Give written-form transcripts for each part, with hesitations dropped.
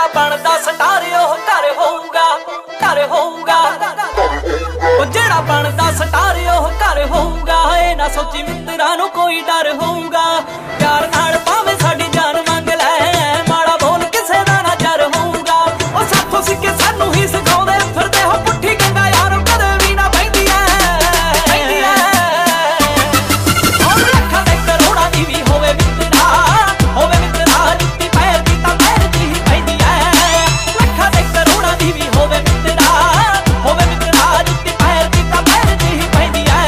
ਜਿਹੜਾ ਬਣਦਾ ਸਟਾਰ ਉਹ ਘਰ ਹੋਊਗਾ, ਘਰ ਹੋਊਗਾ। ਉਹ ਜਿਹੜਾ ਬਣਦਾ ਸਟਾਰ ਉਹ ਘਰ ਹੋਊਗਾ। ਇਹ ਨਾ ਸੋਚੀ ਮਿੱਤਰਾਂ ਨੂੰ ਕੋਈ ਡਰ ਹੋਊਗਾ। ਪਿਆਰ ਨਾਲ ਭਾਵੇਂ ਸਾਡੀ ਜਾਨ ਮੰਗ ਲੈ, ਮਾੜਾ ਬੋਲ ਕਿਸੇ ਦਾ ਨਾ ਜਰ ਹੋਊਗਾ। ਉਹ ਸਾਥੋਂ ਸਿੱਕੇ ਸਾਨੂੰ ਹੀ ਸਿਖਾਉਂਦੇ ਫਿਰਦੇ ਹੋ ਪੁੱਠੀ ਗੰਗਾ ਯਾਰ ਕਦੇ ਵੀ ਨਾ ਪੈਂਦੀ ਐ, ਪੈਂਦੀ ਐ। ਉਹ ਲੱਖਾਂ ਦੇ ਕਰੋੜਾਂ ਦੀ ਵੀ ਹੋਵੇ ਮਿੱਤਰਾ, ਹੋਵੇ ਮਿੱਤਰਾ ਜੁੱਤੀ ਪੈਰ ਦੀ ਤਾਂ ਪੈਰ ਦੀ ਹੀ ਪੈਂਦੀ ਐ। ਲੱਖਾਂ ਦੇ ਕਰੋੜਾਂ ਦੀ ਵੀ ਹੋਵੇ ਮਿੱਤਰਾ, ਹੋਵੇ ਮਿੱਤਰਾ ਜੁੱਤੀ ਪੈਰ ਦੀ ਤਾਂ ਪੈਰ ਦੀ ਹੀ ਪੈਂਦੀ ਐ।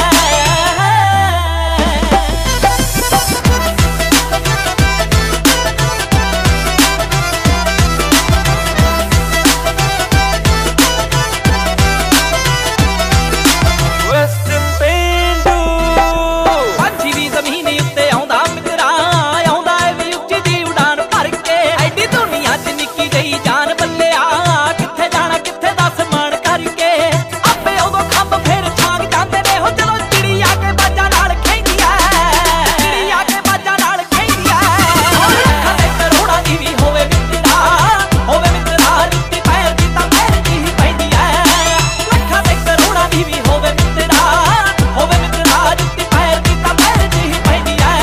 ਪੰਛੀ ਵੀ ਜ਼ਮੀਨ ਉੱਤੇ ਆਉਂਦਾ ਮਿੱਤਰਾ, ਆਉਂਦਾ ਏ ਵੀ ਉੱਚੀ ਦੀ ਉਡਾਨ ਭਰ ਕੇ। ਐਡੀ ਦੁਨੀਆ 'ਚ ਨਿੱਕੀ ਜਿਹੀ ਜਾਨ ਬੱਲਿਆ, ਕਿੱਥੇ ਜਾਣਾ ਕਿੱਥੇ ਦੱਸ ਮਾਣ ਕਰਕੇ। ਆਪੇ ਉਦੋਂ ਖੰਭ ਫੇਰ ਛਾਂਗ ਜਾਂਦੇ ਨੇ ਹੋ ਜਦੋਂ ਚਿੜੀ ਆ ਕੇ ਬਾਜਾਂ ਨਾਲ ਖੈਂਦੀ ਐ, ਚਿੜੀ ਆ ਕੇ ਬਾਜਾਂ ਨਾਲ ਖੈਂਦੀ ਐ। ਲੱਖਾਂ ਦੇ ਕਰੋੜਾਂ ਦੀ ਵੀ ਹੋਵੇ ਮਿੱਤਰਾ, ਹੋਵੇ ਮਿੱਤਰਾ ਜੁੱਤੀ ਪੈਰ ਦੀ ਤਾਂ ਪੈਰ ਦੀ ਹੀ ਪੈਂਦੀ ਐ। ਲੱਖਾਂ ਦੇ ਕਰੋੜਾਂ ਦੀ ਵੀ ਹੋਵੇ ਮਿੱਤਰਾ, ਹੋਵੇ ਮਿੱਤਰਾ ਜੁੱਤੀ ਪੈਰ ਦੀ ਤਾਂ ਪੈਰ ਦੀ ਹੀ ਪੈਂਦੀ ਐ।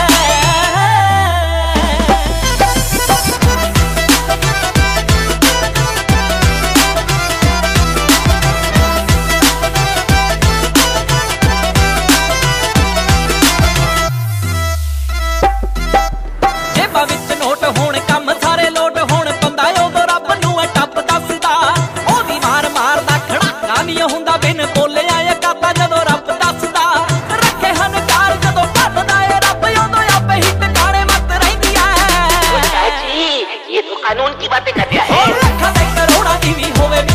ਜੇਬਾਂ ਵਿੱਚ ਨੋਟ ਹੋਣ ਕੰਮ ਸਾਰੇ ਲੋਟ ਹੋਣ, ਬੰਦਾ ਉਦੋਂ ਰੱਬ ਨੂੰ ਟੱਪ ਦੱਸਦਾ। ਉਹਦੀ ਮਾਰ ਮਾਰਦਾ ਖੜਾਕਾ ਨਹੀਂ ਹੁੰਦਾ ਬਿਨ ਬੋਲਿਆ ਇਹ ਕਾਤਾ ਜਦੋਂ ਰੱਬ ਦੱਸਦਾ। ਰੱਖੇ ਹਨ ਕਾਰ ਜਦੋਂ ਭੱਜਦਾ ਏ ਰੱਬ ਉਦੋਂ ਆਪੇ ਹੀ ਟਿਕਾਣੇ ਮੱਤ ਰਹਿੰਦੀ ਐ। जी ये तो कानून की बातें कर रहा है। ਲੱਖਾਂ ਦੇ ਕਰੋੜਾਂ ਦੀ ਵੀ ਹੋਵੇ